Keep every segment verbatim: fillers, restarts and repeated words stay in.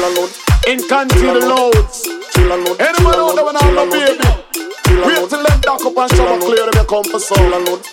Incanty the loads. Anyone out there when I'm a baby? Wait till them dock up and shower clear them you come for soul and load.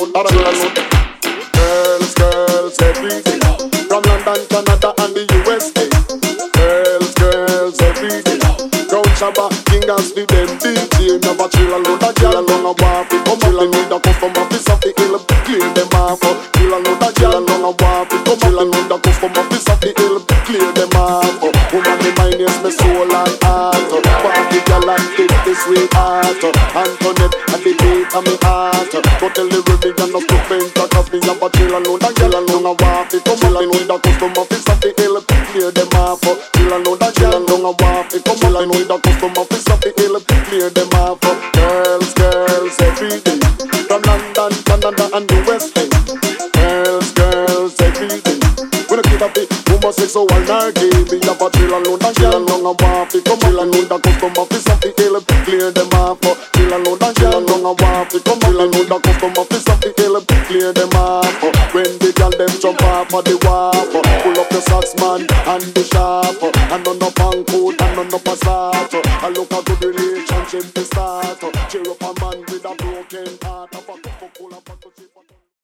Girls, girls, every day. From London, Canada and the U S A. Girls, girls, every day. Crown Shabba, King and Steve, them D J. Never chill and load a girl along a bar. Come chill and load a customer, piece of the hill. Clear them off. Chill and load a girl along a bar. Come chill and load a customer, piece of the hill. Clear them off. Woman, the mind is my soul and heart. Party girl and take this way heart. Antoinette at the beat of me heart. Go tell the Ruby and not to faint. Cause me have a chill and load a girl along a bar. Come chill and load a customer, piece of the hill. Clear them off. Chill and load a girl along a bar. Come chill and load a customer, piece of the hill. Clear them off. Girls, girls, every day. From London, Canada and the West End. Girls, girls, every day. When I keep up it, homosexual and gay. We have a chill and load a girl along a bar. Come chill and load a customer, piece of the hill. Clear them off. Chill and load a girl along a bar. Come chill and load a customer, piece of the hill. Clear them off. When the girl them jump off of the wharf, pull up the socks man and the sharp. And on up on coat and on up a start. I look a good